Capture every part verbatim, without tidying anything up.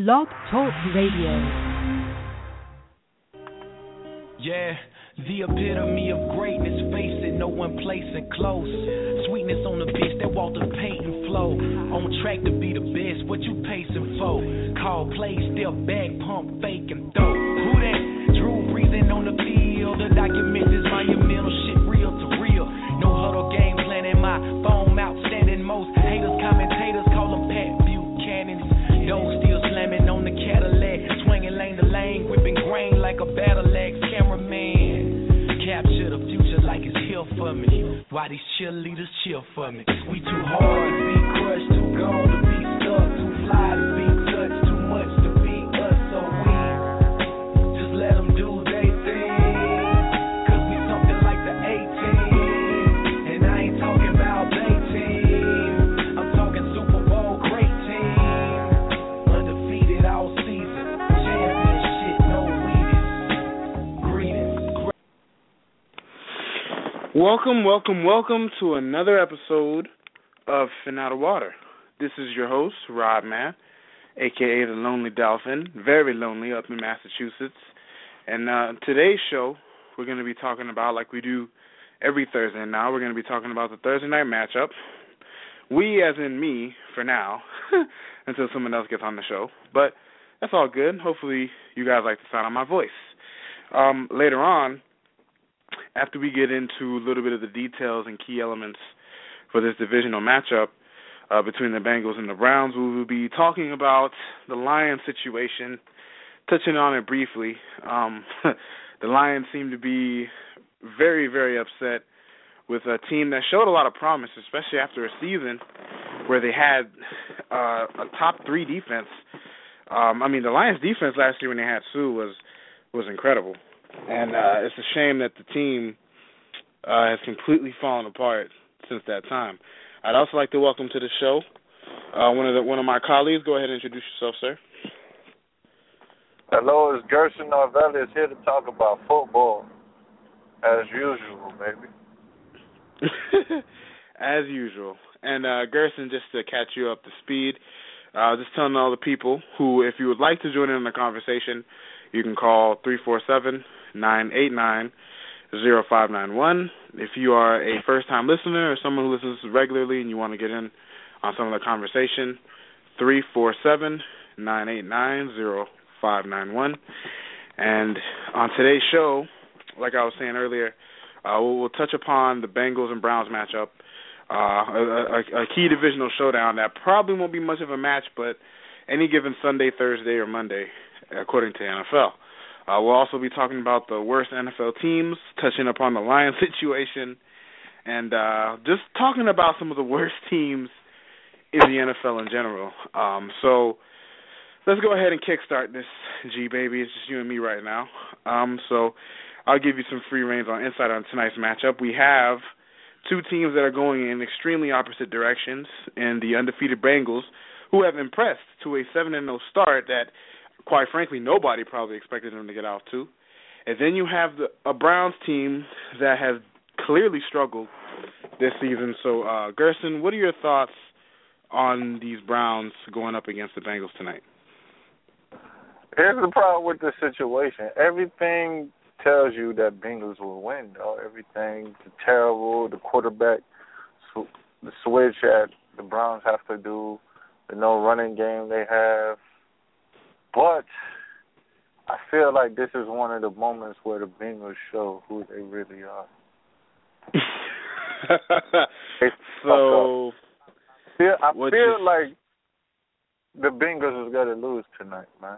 Blog Talk Radio. Yeah, the epitome of greatness, face it, no one placing close. Sweetness on the bitch, that Walter Payton flow. On track to be the best, what you pacing for? Call play, still back, pump, fake, and throw. Who that? Drew breathing on the field. The document is monumental, shit real to real. No huddle game plan in my phone, outstanding. Most haters, commentators call them Pat Buchanan's. Those still slamming on the Cadillac, swinging lane to lane, whipping grain like a battle axe. Cameraman, capture the future like it's here for me. Why these cheerleaders cheer for me? We too hard to be crushed, too gone to be stuck, too fly to be touched, too much to be us. So we just let them do they thing, cause we something like the A-team. And I ain't talking about they team, I'm talking Super Bowl great team. Undefeated all season, championship, no weakness. Greetings. Welcome, welcome, welcome to another episode of Fin Out of Water. This is your host, Rob Matt, a k a. the Lonely Dolphin, very lonely up in Massachusetts. And uh, today's show, we're going to be talking about, like we do every Thursday now, we're going to be talking about the Thursday night matchup. We, as in me, for now, until someone else gets on the show. But that's all good. Hopefully you guys like the sound of my voice. Um, later on, after we get into a little bit of the details and key elements for this divisional matchup uh, between the Bengals and the Browns, we will be talking about the Lions situation, touching on it briefly. Um, the Lions seem to be very, very upset with a team that showed a lot of promise, especially after a season where they had uh, a top three defense. Um, I mean, the Lions' defense last year when they had Sue was was incredible. And uh, it's a shame that the team uh, has completely fallen apart since that time. I'd also like to welcome to the show uh, one of the, one of my colleagues. Go ahead and introduce yourself, sir. Hello, it's Gerson Norvelli. Here to talk about football, as usual, baby. As usual. And uh, Gerson, just to catch you up to speed, uh, just telling all the people who, if you would like to join in on the conversation, you can call three four seven, nine eight nine, zero five nine one. If you are a first-time listener or someone who listens regularly and you want to get in on some of the conversation, three four seven, nine eight nine, zero five nine one. And on today's show, like I was saying earlier, uh, we'll, we'll touch upon the Bengals and Browns matchup, uh, a, a, a key divisional showdown that probably won't be much of a match, but any given Sunday, Thursday, or Monday, according to the N F L. Uh, we'll also be talking about the worst N F L teams, touching upon the Lions situation, and uh, just talking about some of the worst teams in the N F L in general. Um, so let's go ahead and kickstart this, G, baby. It's just you and me right now. Um, so I'll give you some free reins on insight on tonight's matchup. We have two teams that are going in extremely opposite directions, and the undefeated Bengals, who have impressed to a seven and oh start that, quite frankly, nobody probably expected them to get off to. And then you have the, a Browns team that has clearly struggled this season. So, uh, Gerson, what are your thoughts on these Browns going up against the Bengals tonight? Here's the problem with this situation. Everything tells you that Bengals will win, though. Everything, the terrible, the quarterback, sw- the switch that the Browns have to do, the no running game they have. But I feel like this is one of the moments where the Bengals show who they really are. so, I feel, I feel feel you... like the Bengals is going to lose tonight, man.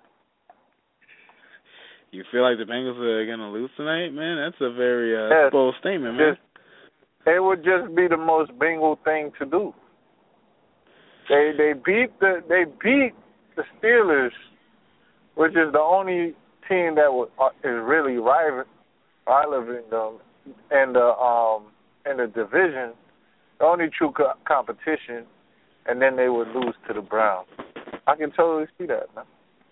You feel like the Bengals are going to lose tonight, man? That's a very uh, yes. bold statement, man. It would just be the most Bengal thing to do. They they beat the they beat the Steelers, which is the only team that was, uh, is really rival, rivaling them in the um in the division, the only true co- competition, and then they would lose to the Browns. I can totally see that, man.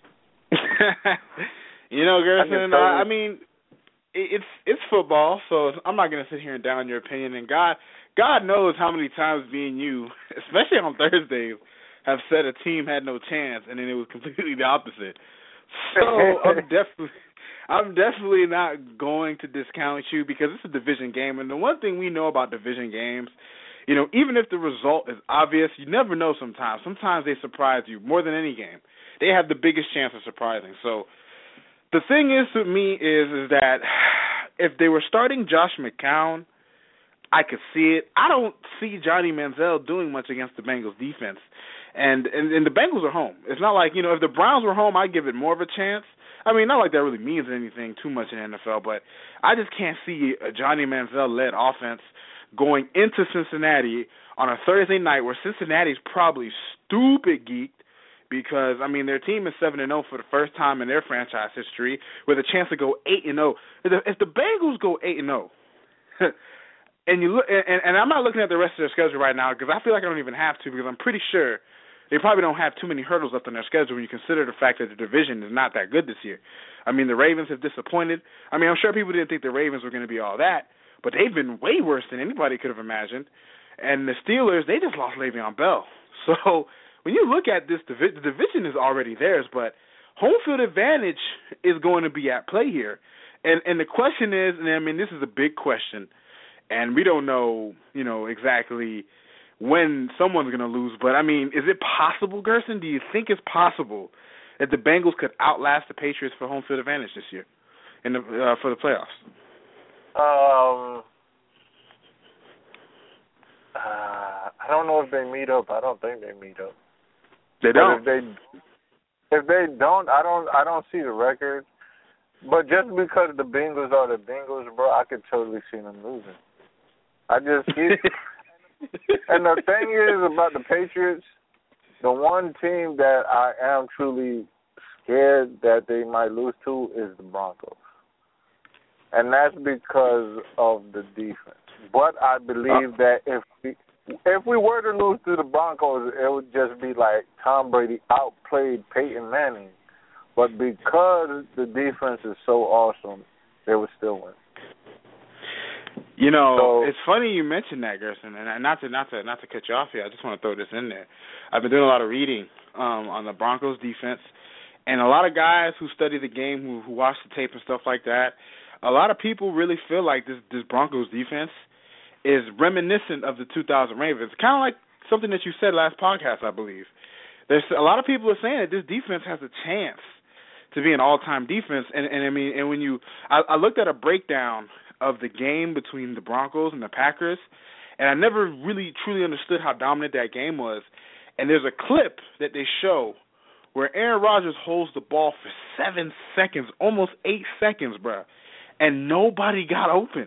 You know, Gerson, I, totally... I mean, it, it's it's football, so I'm not going to sit here and down your opinion. And God, God knows how many times me and you, especially on Thursdays, have said a team had no chance, and then it was completely the opposite. So I'm definitely, I'm definitely not going to discount you because it's a division game, and the one thing we know about division games, you know, even if the result is obvious, you never know. Sometimes, sometimes they surprise you more than any game. They have the biggest chance of surprising. So the thing is with me is is that if they were starting Josh McCown, I could see it. I don't see Johnny Manziel doing much against the Bengals defense. And, and and the Bengals are home. It's not like, you know, if the Browns were home, I'd give it more of a chance. I mean, not like that really means anything too much in the N F L, but I just can't see a Johnny Manziel-led offense going into Cincinnati on a Thursday night where Cincinnati's probably stupid geeked because, I mean, their team is seven and oh for the first time in their franchise history with a chance to go eight and oh. If the, if the Bengals go eight and oh, and you look, and, and I'm not looking at the rest of their schedule right now because I feel like I don't even have to because I'm pretty sure they probably don't have too many hurdles left on their schedule when you consider the fact that the division is not that good this year. I mean, the Ravens have disappointed. I mean, I'm sure people didn't think the Ravens were going to be all that, but they've been way worse than anybody could have imagined. And the Steelers, they just lost Le'Veon Bell. So when you look at this, divi- the division is already theirs, but home field advantage is going to be at play here. And and the question is, and I mean, this is a big question, and we don't know, you know, exactly when someone's going to lose. But, I mean, is it possible, Gerson? Do you think it's possible that the Bengals could outlast the Patriots for home field advantage this year in the uh, for the playoffs? Um, uh, I don't know if they meet up. I don't think they meet up. They don't. But if they if they don't, I don't I don't see the record. But just because the Bengals are the Bengals, bro, I could totally see them losing. I just see. And the thing is about the Patriots, the one team that I am truly scared that they might lose to is the Broncos. And that's because of the defense. But I believe that if we, if we were to lose to the Broncos, it would just be like Tom Brady outplayed Peyton Manning. But because the defense is so awesome, they would still win. You know, so, it's funny you mentioned that, Gerson, and not to not to not to cut you off here. I just want to throw this in there. I've been doing a lot of reading um, on the Broncos defense, and a lot of guys who study the game, who, who watch the tape and stuff like that. A lot of people really feel like this this Broncos defense is reminiscent of the two thousand Ravens. Kind of like something that you said last podcast, I believe. There's a lot of people are saying that this defense has a chance to be an all-time defense, and and I mean, and when you, I, I looked at a breakdown of the game between the Broncos and the Packers, and I never really truly understood how dominant that game was. And there's a clip that they show where Aaron Rodgers holds the ball for seven seconds, almost eight seconds, bro, and nobody got open.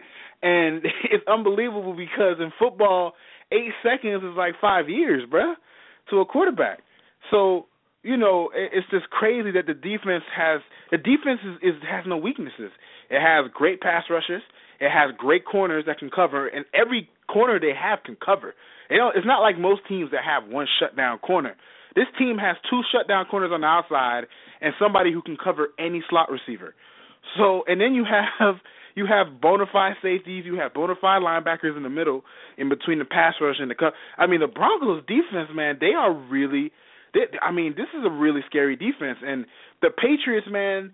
And it's unbelievable because in football, eight seconds is like five years, bro, to a quarterback. So, you know, it's just crazy that the defense has the defense is, is has no weaknesses. It has great pass rushers. It has great corners that can cover, and every corner they have can cover. You know, it's not like most teams that have one shutdown corner. This team has two shutdown corners on the outside and somebody who can cover any slot receiver. So, and then you have you have bona fide safeties, you have bona fide linebackers in the middle, in between the pass rush and the cover. I mean, the Broncos defense, man, they are really. They, I mean, this is a really scary defense, and the Patriots, man.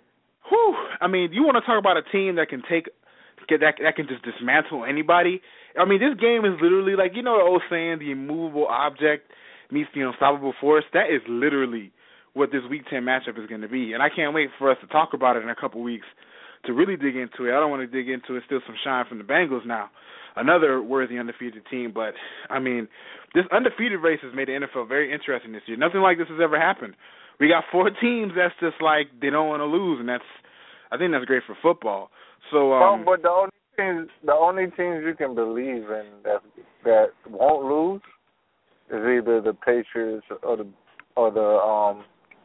Whew, I mean, you want to talk about a team that can take that that can just dismantle anybody? I mean, this game is literally like, you know the old saying, the immovable object meets the unstoppable force? That is literally what this Week ten matchup is going to be, and I can't wait for us to talk about it in a couple weeks to really dig into it. I don't want to dig into it, still some shine from the Bengals now, another worthy undefeated team, but, I mean, this undefeated race has made the N F L very interesting this year. Nothing like this has ever happened. We got four teams that's just like they don't want to lose, and that's I think that's great for football. So, um, well, but the only teams, the only teams you can believe in that that won't lose is either the Patriots or the or the um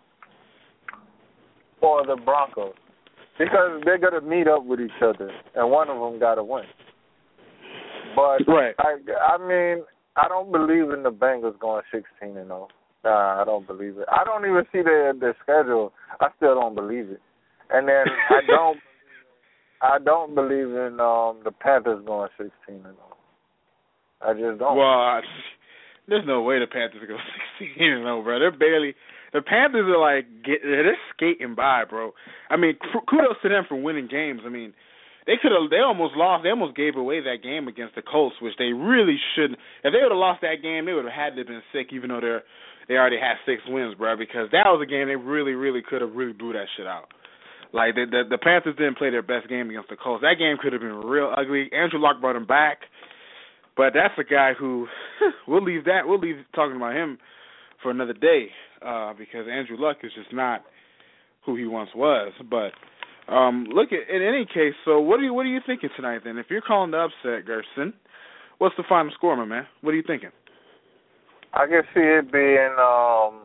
or the Broncos, because they're gonna meet up with each other, and one of them got to win. But right. I, I mean, I don't believe in the Bengals going sixteen and oh. Nah, I don't believe it. I don't even see their their schedule. I still don't believe it. And then I don't I don't believe in um, the Panthers going sixteen and oh. I just don't. Well, There's no way the Panthers go sixteen and oh, bro. They're barely. The Panthers are like get, they're skating by, bro. I mean, kudos to them for winning games. I mean, they could have. They almost lost. They almost gave away that game against the Colts, which they really shouldn't. If they would have lost that game, they would have had to have been sick, even though they're they already had six wins, bro. Because that was a game they really, really could have really blew that shit out. Like the, the the Panthers didn't play their best game against the Colts. That game could have been real ugly. Andrew Luck brought him back. But that's a guy who we'll leave that we'll leave talking about him for another day uh, because Andrew Luck is just not who he once was. But um, look at in any case. So what are you what are you thinking tonight then? If you're calling the upset, Gerson, what's the final score, my man? What are you thinking? I can see it being um,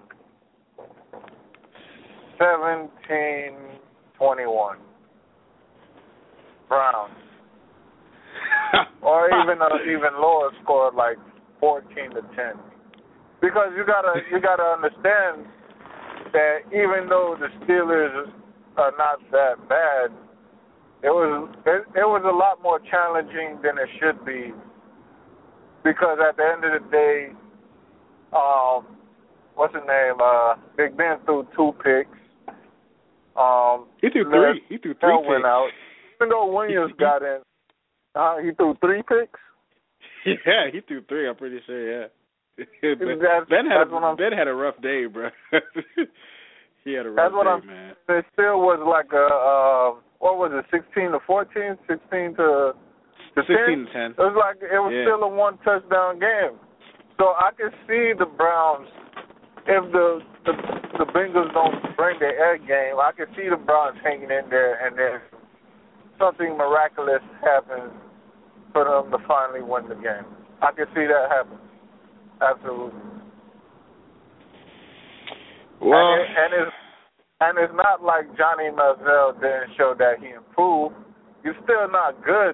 seventeen twenty-one. Browns. Or even a even lower score, like fourteen to ten, because you gotta you gotta understand that even though the Steelers are not that bad, it was it, it was a lot more challenging than it should be, because at the end of the day, um, what's his name? Uh, Big Ben threw two picks. Um, he threw three. He threw three picks. Went out. Even though Williams got in. Uh, he threw three picks? Yeah, he threw three, I'm pretty sure, yeah. ben, that's, ben, had that's a, Ben had a rough day, bro. He had a rough that's what day, I'm, man. It still was like a, uh, what was it, sixteen to fourteen? sixteen to sixteen to ten. It was like, it was yeah. still a one-touchdown game. So I can see the Browns, if the, the, the Bengals don't bring their air game, I can see the Browns hanging in there and then something miraculous happens for them to finally win the game. I can see that happen. Absolutely. Well, and, it, and it's and it's not like Johnny Manziel didn't show that he improved. He's still not good,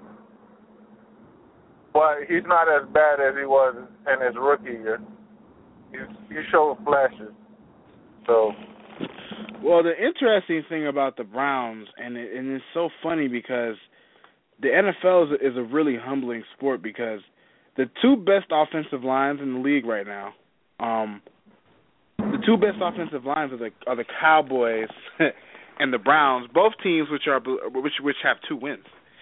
but he's not as bad as he was in his rookie year. He's, he showed flashes. So. Well, the interesting thing about the Browns, and it, and it's so funny because the N F L is a, is a really humbling sport, because the two best offensive lines in the league right now, um, the two best offensive lines are the are the Cowboys and the Browns, both teams which are which which have two wins.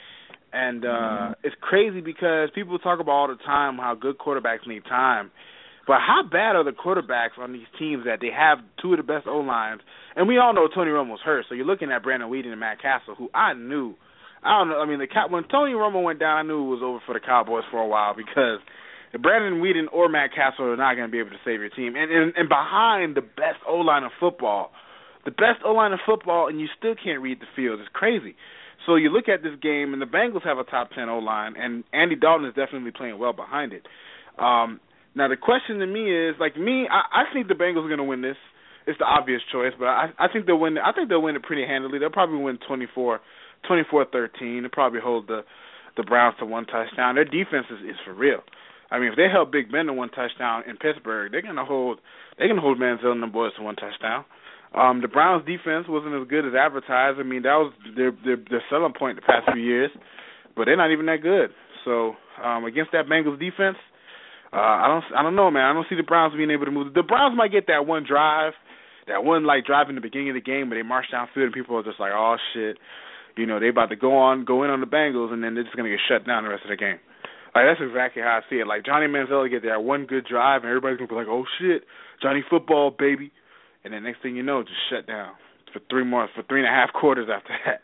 And uh, it's crazy because people talk about all the time how good quarterbacks need time. But how bad are the quarterbacks on these teams that they have two of the best O-lines? And we all know Tony Romo's hurt, so you're looking at Brandon Weeden and Matt Castle, who I knew. I don't know. I mean, the when Tony Romo went down, I knew it was over for the Cowboys for a while, because Brandon Weeden or Matt Castle are not going to be able to save your team. And, and, and behind the best O-line of football, the best O-line of football, and you still can't read the field. It's crazy. So you look at this game, and the Bengals have a top ten O-line, and Andy Dalton is definitely playing well behind it. Um Now, the question to me is, like me, I, I think the Bengals are going to win this. It's the obvious choice, but I, I think they'll win. I think they'll win it pretty handily. They'll probably win twenty-four thirteen. They'll probably hold the, the Browns to one touchdown. Their defense is, is for real. I mean, if they held Big Ben to one touchdown in Pittsburgh, they're going to hold they're going to hold Manziel and the boys to one touchdown. Um, the Browns' defense wasn't as good as advertised. I mean, that was their, their their selling point the past few years, but they're not even that good. So um, against that Bengals defense. Uh, I don't, I don't know, man. I don't see the Browns being able to move. The Browns might get that one drive, that one like drive in the beginning of the game, where they march downfield and people are just like, "Oh shit," you know, they about to go on, go in on the Bengals, and then they're just gonna get shut down the rest of the game. Like that's exactly how I see it. Like Johnny Manziel will get that one good drive, and everybody's gonna be like, "Oh shit, Johnny football, baby," and then next thing you know, just shut down for three more, for three and a half quarters after that.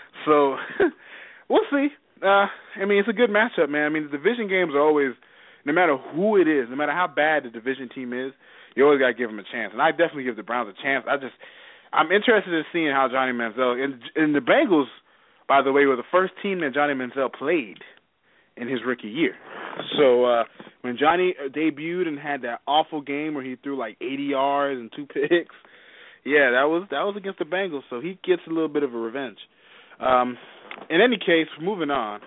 So we'll see. Uh, I mean, it's a good matchup, man. I mean, the division games are always. No matter who it is, no matter how bad the division team is, you always got to give them a chance. And I definitely give the Browns a chance. I just, I'm interested in seeing how Johnny Manziel, and, and the Bengals, by the way, were the first team that Johnny Manziel played in his rookie year. So uh, when Johnny debuted and had that awful game where he threw like eighty yards and two picks, yeah, that was that was against the Bengals. So he gets a little bit of a revenge. Um, in any case, moving on,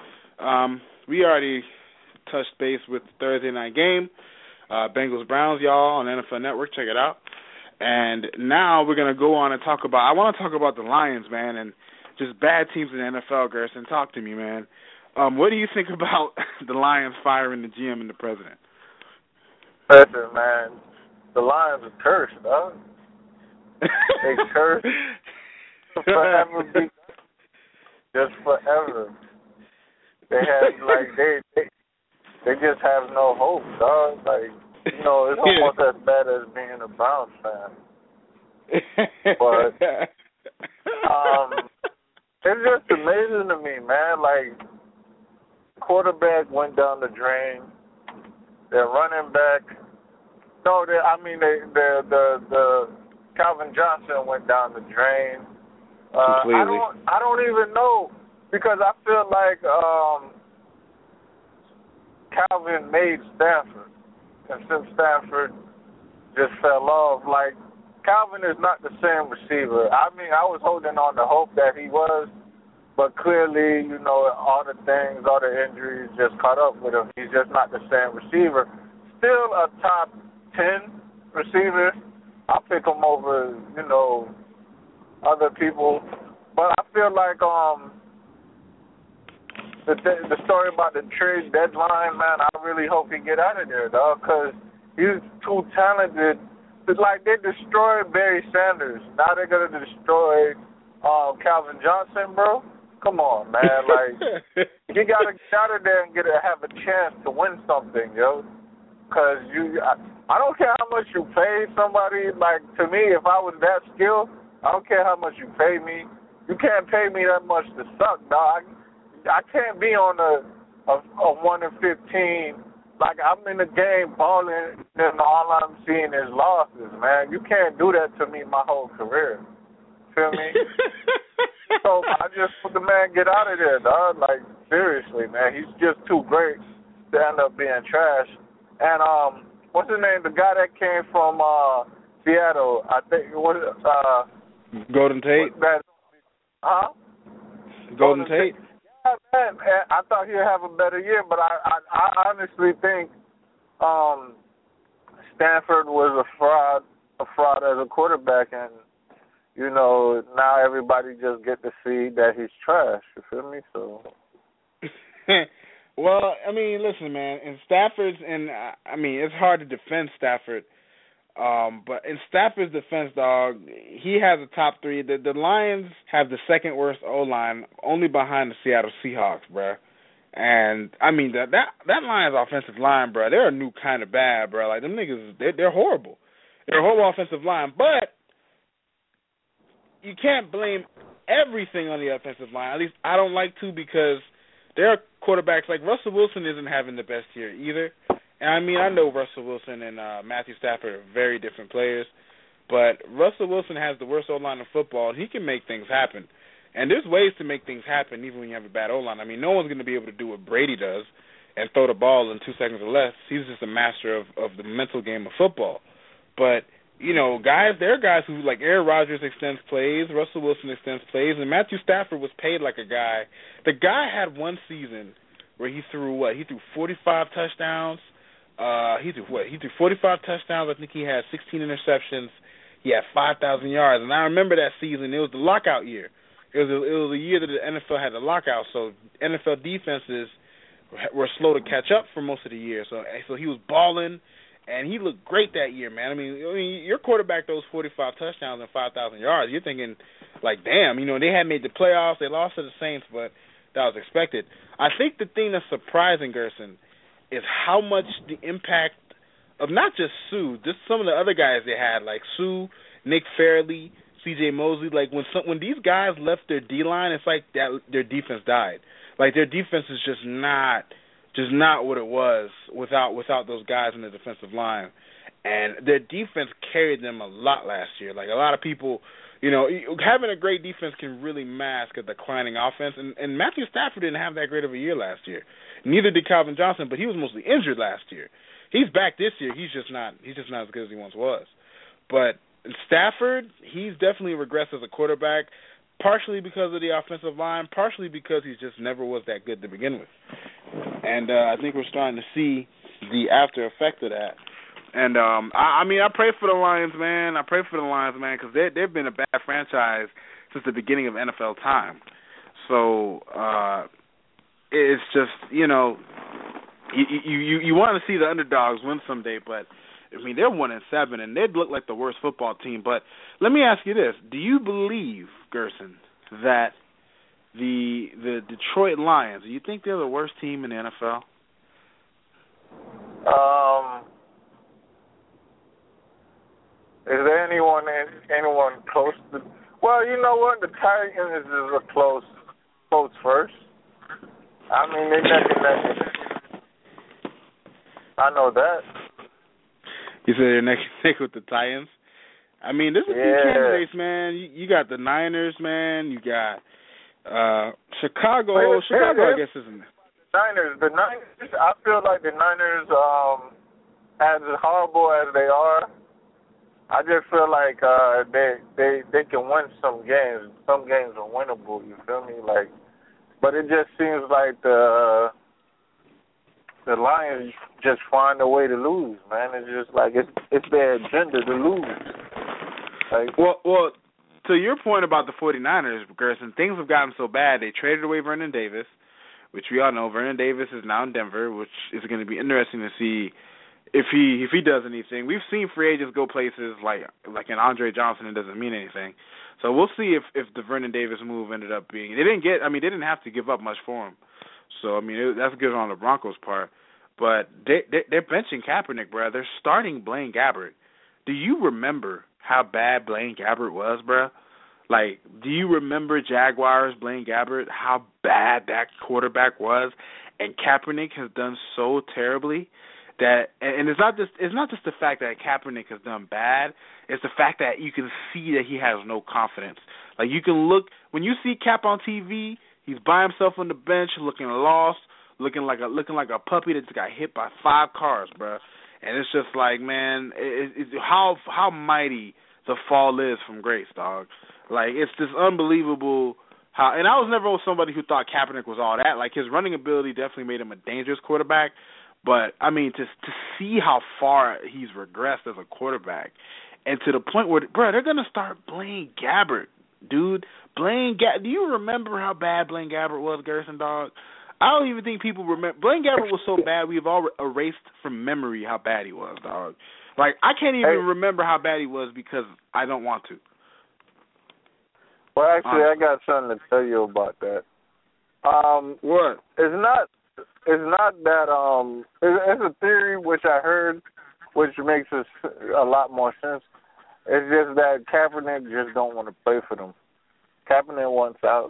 um, we already touched base with the Thursday night game, uh, Bengals-Browns, y'all, on N F L Network. Check it out. And now we're going to go on and talk about, I want to talk about the Lions, man, and just bad teams in the N F L, Gerson. Talk to me, man. Um, what do you think about the Lions firing the G M and the president? Listen, man, the Lions are cursed, dog. They cursed forever, be just forever. They have like they, they they just have no hope, dog. Like, you know, it's almost as bad as being a Browns fan. But um, it's just amazing to me, man. Like, quarterback went down the drain. Their running back, no, they, I mean, they, the the the Calvin Johnson went down the drain. Uh, I don't, I don't even know, because I feel like um, Calvin made Stanford, and since Stanford just fell off, like, Calvin is not the same receiver. I mean, I was holding on to hope that he was, but clearly, you know, all the things, all the injuries just caught up with him. He's just not the same receiver. Still a top ten receiver. I'll pick him over, you know, other people. But I feel like um the th- the story about the trade deadline, man, I really hope he get out of there, dog, because he's too talented. It's like they destroyed Barry Sanders. Now they're going to destroy um, Calvin Johnson, bro. Come on, man. Like, you got to get out of there and get a, have a chance to win something, yo. Because you, I, I don't care how much you pay somebody. Like, to me, if I was that skilled, I don't care how much you pay me. You can't pay me that much to suck, dog. I, I can't be on a, a, a one in fifteen. Like, I'm in the game balling, and all I'm seeing is losses, man. You can't do that to me my whole career. Feel me? So I just let the man get out of there, dog. Like, seriously, man. He's just too great to end up being trash. And, um, what's his name? The guy that came from uh, Seattle, I think, what is uh Golden Tate? That, huh? Golden, Golden Tate? Tate? Yeah, man, man. I thought he'd have a better year, but I, I, I honestly think um, Stanford was a fraud, a fraud as a quarterback, and you know, now everybody just get to see that he's trash. You feel me? So. Well, I mean, listen, man. In Stafford's, and I mean, it's hard to defend Stafford, um, but in Stafford's defense, dog, he has a top three. The, the Lions have the second worst O line, only behind the Seattle Seahawks, bro. And I mean, that that that Lions offensive line, bro, they're a new kind of bad, bro. Like, them niggas, they're, they're horrible. They're a horrible offensive line, but you can't blame everything on the offensive line. At least I don't like to, because there are quarterbacks like Russell Wilson isn't having the best year either. And I mean, I know Russell Wilson and uh, Matthew Stafford are very different players, but Russell Wilson has the worst O-line in football, and he can make things happen. And there's ways to make things happen even when you have a bad O-line. I mean, no one's going to be able to do what Brady does and throw the ball in two seconds or less. He's just a master of, of the mental game of football. But you know, guys, there are guys who, like Aaron Rodgers extends plays, Russell Wilson extends plays, and Matthew Stafford was paid like a guy. The guy had one season where he threw what? He threw forty-five touchdowns. Uh, he threw what? He threw forty-five touchdowns. I think he had sixteen interceptions. He had five thousand yards. And I remember that season. It was the lockout year. It was a, it was a year that the N F L had the lockout, so N F L defenses were slow to catch up for most of the year. So, so he was balling. And he looked great that year, man. I mean, I mean, your quarterback throws forty-five touchdowns and five thousand yards. You're thinking, like, damn, you know, they had made the playoffs. They lost to the Saints, but that was expected. I think the thing that's surprising, Gerson, is how much the impact of not just Sue, just some of the other guys they had, like Sue, Nick Fairley, C J Mosley. Like, when some, when these guys left their D-line, it's like that their defense died. Like, their defense is just not – just not what it was without without those guys in the defensive line. And their defense carried them a lot last year. Like, a lot of people, you know, having a great defense can really mask a declining offense. And, and Matthew Stafford didn't have that great of a year last year. Neither did Calvin Johnson, but he was mostly injured last year. He's back this year. He's just not he's just not as good as he once was. But Stafford, he's definitely regressed as a quarterback, partially because of the offensive line, partially because he just never was that good to begin with. And uh, I think we're starting to see the after effect of that. And, um, I, I mean, I pray for the Lions, man. I pray for the Lions, man, because they've been a bad franchise since the beginning of N F L time. So uh, it's just, you know, you you you, you want to see the underdogs win someday, but I mean they're one and seven, and they'd look like the worst football team. But let me ask you this: do you believe, Gerson, that the the Detroit Lions, do you think they're the worst team in the N F L? Um, is there anyone anyone close to? Well, you know what? The Titans is a close close first. I mean, they neck and neck. I know that. You said they're neck and neck with the Titans. I mean, there's a few Yeah. candidates, man. You, you got the Niners, man. You got uh, Chicago. Wait, Chicago, wait, I guess, isn't it? Niners. The Niners. I feel like the Niners, um, as horrible as they are, I just feel like uh, they they they can win some games. Some games are winnable. You feel me? Like, but it just seems like the the Lions just find a way to lose, man. It's just like it's it's their agenda to lose. Like, well, well, to your point about the 49ers, Gerson, things have gotten so bad. They traded away Vernon Davis, which we all know. Vernon Davis is now in Denver, which is going to be interesting to see if he if he does anything. We've seen free agents go places like like an Andre Johnson. It doesn't mean anything. So we'll see if, if the Vernon Davis move ended up being. They didn't get. I mean, they didn't have to give up much for him. So I mean, it, that's good on the Broncos' part. But they, they they're benching Kaepernick, bro. They're starting Blaine Gabbert. Do you remember how bad Blaine Gabbert was, bro? Like, do you remember Jaguars Blaine Gabbert? How bad that quarterback was, and Kaepernick has done so terribly. That and it's not just it's not just the fact that Kaepernick has done bad. It's the fact that you can see that he has no confidence. Like you can look when you see Cap on T V, he's by himself on the bench, looking lost, looking like a looking like a puppy that just got hit by five cars, bro. And it's just like, man, it, it, how how mighty the fall is from grace, dog. Like it's just unbelievable. How and I was never somebody who thought Kaepernick was all that. Like his running ability definitely made him a dangerous quarterback. But, I mean, to to see how far he's regressed as a quarterback and to the point where, bro, they're going to start Blaine Gabbert, dude. Blaine Gabbert. Do you remember how bad Blaine Gabbert was, Gerson, dog? I don't even think people remember. Blaine Gabbert was so bad we've all erased from memory how bad he was, dog. Like, I can't even hey. remember how bad he was because I don't want to. Well, actually, Honestly. I got something to tell you about that. Um, what? It's not... It's not that um. It's a theory which I heard, which makes us a lot more sense. It's just that Kaepernick just don't want to play for them. Kaepernick wants out,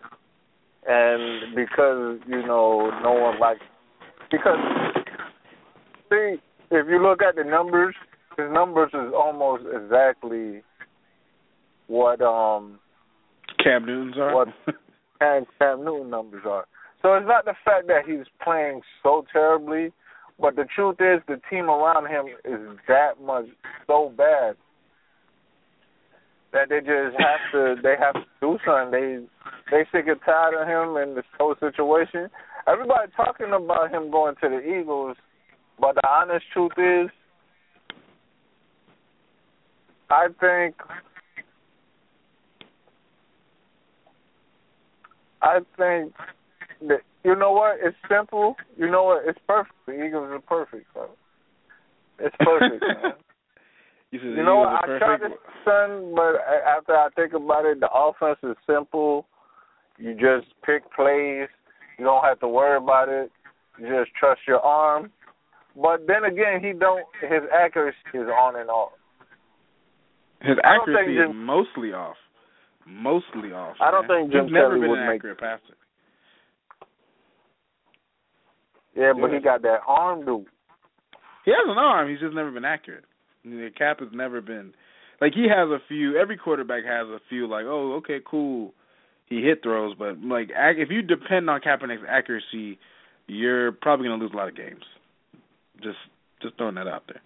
and because you know no one likes. Because see, if you look at the numbers, his numbers is almost exactly what um. Cam Newton's are. What Cam, Cam Newton numbers are. So it's not the fact that he's playing so terribly, but the truth is the team around him is that much so bad that they just have to they have to do something. They they sick and tired of him and this whole situation. Everybody talking about him going to the Eagles, but the honest truth is, I think I think. You know what? It's simple. You know what? It's perfect. The Eagles are perfect, bro. It's perfect, man. you, you know what? I tried to son, but after I think about it, the offense is simple. You just pick plays. You don't have to worry about it. You just trust your arm. But then again, he don't. His accuracy is on and off. His accuracy is Jim, mostly off. Mostly off. I don't man. think Jim He's never Kelly been would an make accurate passer. Yeah, but he got that arm, dude. He has an arm. He's just never been accurate. I mean, the Cap has never been like he has a few. Every quarterback has a few. Like, oh, okay, cool. He hit throws, but like if you depend on Kaepernick's accuracy, you're probably gonna lose a lot of games. Just, just throwing that out there.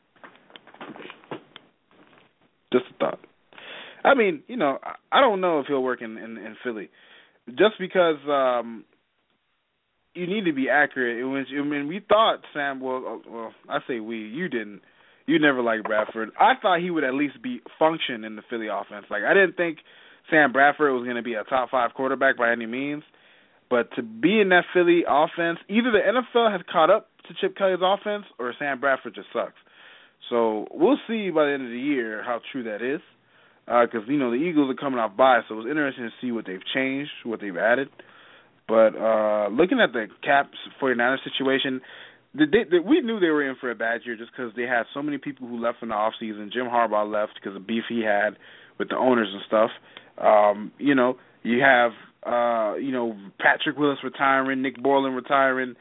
Just a thought. I mean, you know, I don't know if he'll work in in, in Philly, just because. um You need to be accurate. It was, I mean, we thought Sam. Well, well, I say we. You didn't. You never liked Bradford. I thought he would at least be function in the Philly offense. Like I didn't think Sam Bradford was going to be a top five quarterback by any means, But to be in that Philly offense, either the N F L has caught up to Chip Kelly's offense or Sam Bradford just sucks. So we'll see by the end of the year how true that is. Because, uh, you know, the Eagles are coming off bye, so it's interesting to see what they've changed, what they've added. But uh, looking at the Caps 49ers situation, the, they, the, we knew they were in for a bad year just because they had so many people who left in the offseason. Jim Harbaugh left because of beef he had with the owners and stuff. Um, you know, you have, uh, you know, Patrick Willis retiring, Nick Borland retiring.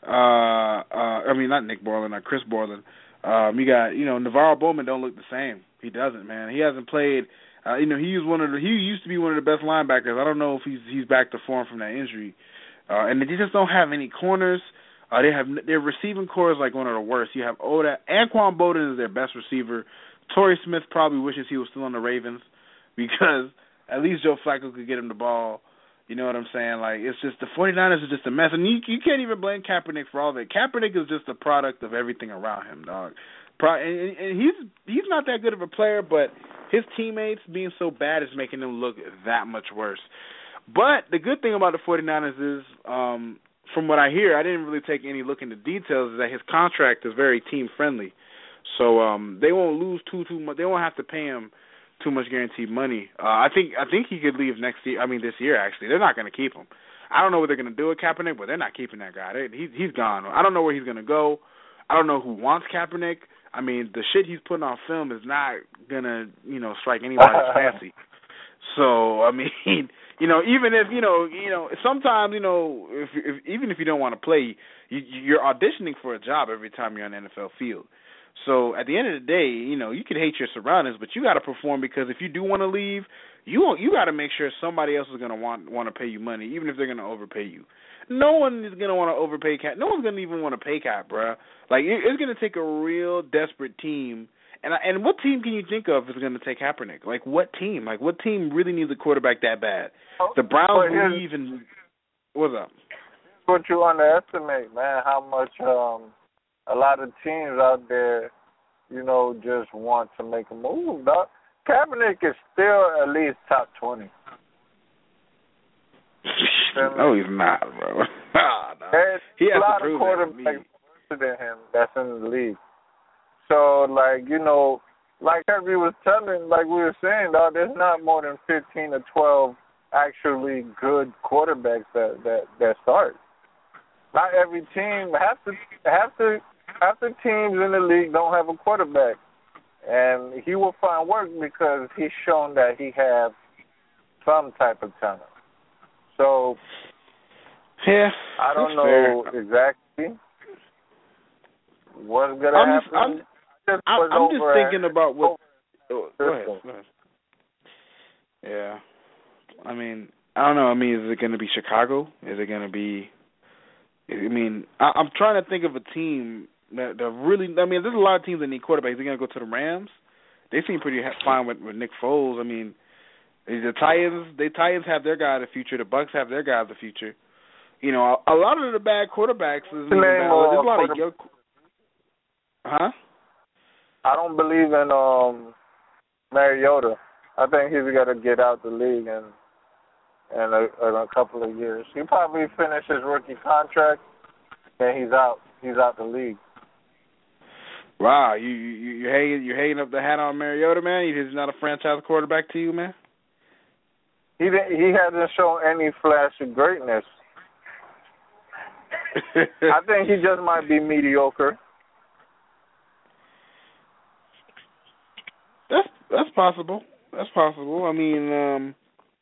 Uh, uh, I mean, not Nick Borland, not Chris Borland. Um, you got, you know, Navarro Bowman don't look the same. He doesn't, man. He hasn't played. Uh, you know, he was one of the, he used to be one of the best linebackers. I don't know if he's he's back to form from that injury. Uh, and they just don't have any corners. Uh, they have their receiving core is like one of the worst. You have Oda, Anquan Bolden is their best receiver. Torrey Smith probably wishes he was still on the Ravens because at least Joe Flacco could get him the ball. You know what I'm saying? Like, it's just the 49ers are just a mess. And you, you can't even blame Kaepernick for all that. Kaepernick is just a product of everything around him, dog. Pro- and, and he's he's not that good of a player, but his teammates being so bad is making him look that much worse. But the good thing about the 49ers is, um, from what I hear, I didn't really take any look into details, is that his contract is very team-friendly. So um, they won't lose too, too much. They won't have to pay him too much guaranteed money. Uh, I think I think he could leave next year. I mean, this year, actually. They're not going to keep him. I don't know what they're going to do with Kaepernick, but they're not keeping that guy. They, he, he's gone. I don't know where he's going to go. I don't know who wants Kaepernick. I mean, the shit he's putting on film is not going to, you know, strike anybody's fancy. So, I mean, you know, even if, you know, you know, sometimes, you know, if, if even if you don't want to play, you, you're auditioning for a job every time you're on the N F L field. So at the end of the day, you know, you can hate your surroundings, but you got to perform, because if you do want to leave, you you got to make sure somebody else is going to want want to pay you money, even if they're going to overpay you. No one is going to want to overpay Cap. No one's going to even want to pay Cap, bruh. Like, it, it's going to take a real desperate team. And and what team can you think of is going to take Kaepernick? Like, what team? Like, what team really needs a quarterback that bad? The Browns believe in – what's up? What you underestimate, man, how much um, a lot of teams out there, you know, just want to make a move, dog. Kaepernick is still at least top twenty. No, he's not, bro. Nah, nah. There's he has a lot to prove of quarterbacks better than him that's in the league. So, like, you know, like Herbie was telling, like we were saying, dog, there's not more than fifteen or twelve actually good quarterbacks that, that, that start. Not every team, half the, half, the, half the teams in the league don't have a quarterback. And he will find work because he's shown that he has some type of talent. So, yeah, I don't know fair. exactly what's going to I'm happen. Just, I'm, I'm, I'm just thinking at, about what. Oh, go ahead, go ahead. Yeah, I mean, I don't know. I mean, is it going to be Chicago? Is it going to be? I mean, I, I'm trying to think of a team that, that really. I mean, there's a lot of teams that need quarterbacks. They're going to go to the Rams. They seem pretty fine with, with Nick Foles. I mean. The Titans, the Titans have their guy of the future. The Bucks have their guy of the future. You know, a, a lot of the bad quarterbacks is even bad. There's a lot of young. Huh? I don't believe in um, Mariota. I think he's got to get out the league in in a, in a couple of years. He probably finish his rookie contract, and he's out. He's out the league. Wow, you you you hanging you hanging up the hat on Mariota, man? He's not a franchise quarterback to you, man? He he hasn't shown any flash of greatness. I think he just might be mediocre. That's that's possible. That's possible. I mean, um,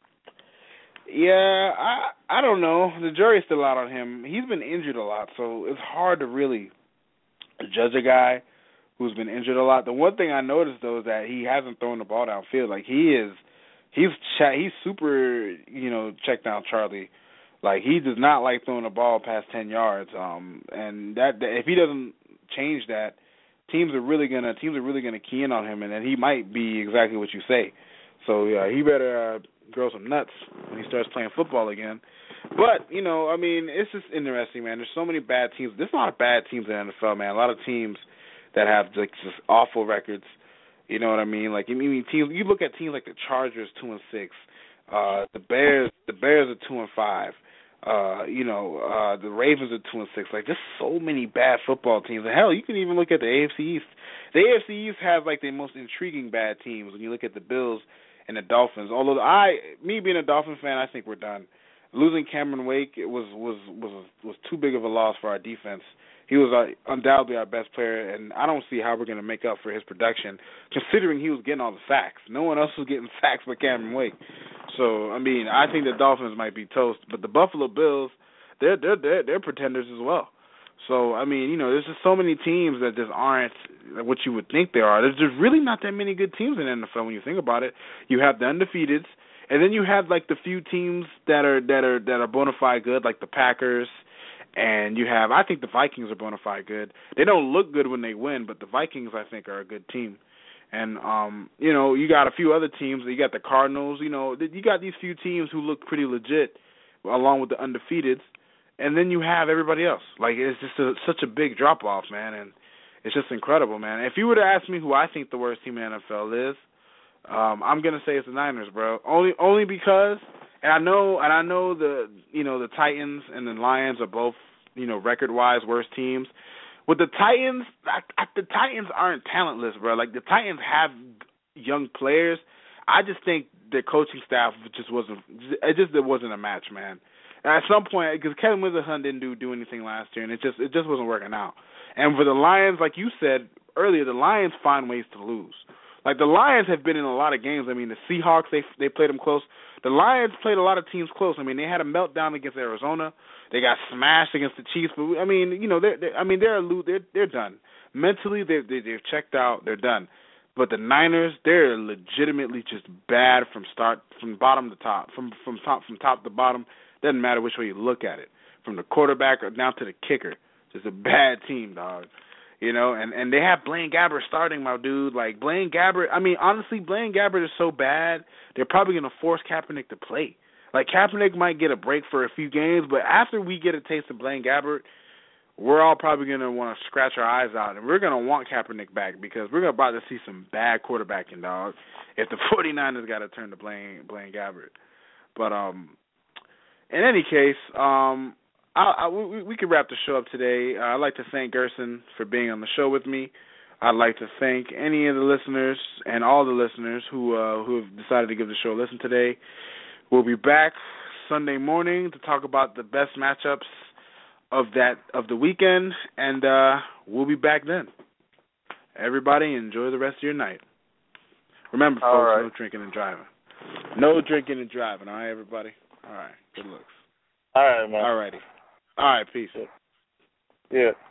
yeah, I I don't know. The jury's still out on him. He's been injured a lot, so it's hard to really judge a guy who's been injured a lot. The one thing I noticed though is that he hasn't thrown the ball downfield. Like he is. He's he's super, you know, check down Charlie. Like he does not like throwing the ball past ten yards. Um, and that, that if he doesn't change that, teams are really gonna teams are really gonna key in on him, and then he might be exactly what you say. So yeah, he better uh, grow some nuts when he starts playing football again. But you know, I mean, it's just interesting, man. There's so many bad teams. There's a lot of bad teams in the N F L, man. A lot of teams that have like just awful records. You know what I mean? Like, I mean, teams. You look at teams like the Chargers, two and six. Uh, the Bears, the Bears are two and five. Uh, you know, uh, the Ravens are two and six. Like, there's so many bad football teams. And hell, you can even look at the A F C East. The A F C East has like the most intriguing bad teams when you look at the Bills and the Dolphins. Although I, me being a Dolphin fan, I think we're done. Losing Cameron Wake it was was was was too big of a loss for our defense. He was uh, undoubtedly our best player, and I don't see how we're going to make up for his production, considering he was getting all the sacks. No one else was getting sacks but Cameron Wake. So, I mean, I think the Dolphins might be toast, but the Buffalo Bills, they're they're they're, they're pretenders as well. So, I mean, you know, there's just so many teams that just aren't what you would think they are. There's just really not that many good teams in the N F L when you think about it. You have the undefeateds, and then you have like the few teams that are that are that are bona fide good, like the Packers. And you have, I think the Vikings are bona fide good. They don't look good when they win, but the Vikings, I think, are a good team. And, um, you know, you got a few other teams. You got the Cardinals. You know, you got these few teams who look pretty legit, along with the undefeateds. And then you have everybody else. Like, it's just a, such a big drop-off, man. And it's just incredible, man. If you were to ask me who I think the worst team in the N F L is, um, I'm going to say it's the Niners, bro. Only only because... And I know, and I know the you know the Titans and the Lions are both you know record-wise worst teams. With the Titans, I, I, the Titans aren't talentless, bro. Like the Titans have young players. I just think their coaching staff just wasn't. It just it wasn't a match, man. And at some point, because Kevin Witherspoon didn't do do anything last year, and it just it just wasn't working out. And for the Lions, like you said earlier, the Lions find ways to lose. Like, the Lions have been in a lot of games. I mean, the Seahawks, they they played them close. The Lions played a lot of teams close. I mean, they had a meltdown against Arizona. They got smashed against the Chiefs. But, I mean, you know, they're, they're I mean, they're they're they're done. Mentally, they're, they've checked out. They're done. But the Niners, they're legitimately just bad from start, from bottom to top, from from top from top to bottom. Doesn't matter which way you look at it, from the quarterback or down to the kicker. Just a bad team, dog. You know, and, and they have Blaine Gabbert starting, my dude. Like, Blaine Gabbert, I mean, honestly, Blaine Gabbert is so bad, they're probably going to force Kaepernick to play. Like, Kaepernick might get a break for a few games, but after we get a taste of Blaine Gabbert, we're all probably going to want to scratch our eyes out, and we're going to want Kaepernick back because we're about to see some bad quarterbacking, dog, if the 49ers got to turn to Blaine, Blaine Gabbert. But um, in any case, um, I, I, we, we could wrap the show up today. Uh, I'd like to thank Gerson for being on the show with me. I'd like to thank any of the listeners and all the listeners who uh, who have decided to give the show a listen today. We'll be back Sunday morning to talk about the best matchups of that of the weekend, and uh, we'll be back then. Everybody, enjoy the rest of your night. Remember, all folks, right. no drinking and driving. No drinking and driving, all right, everybody? All right, good looks. All right, man. All righty. All right, peace. Yeah.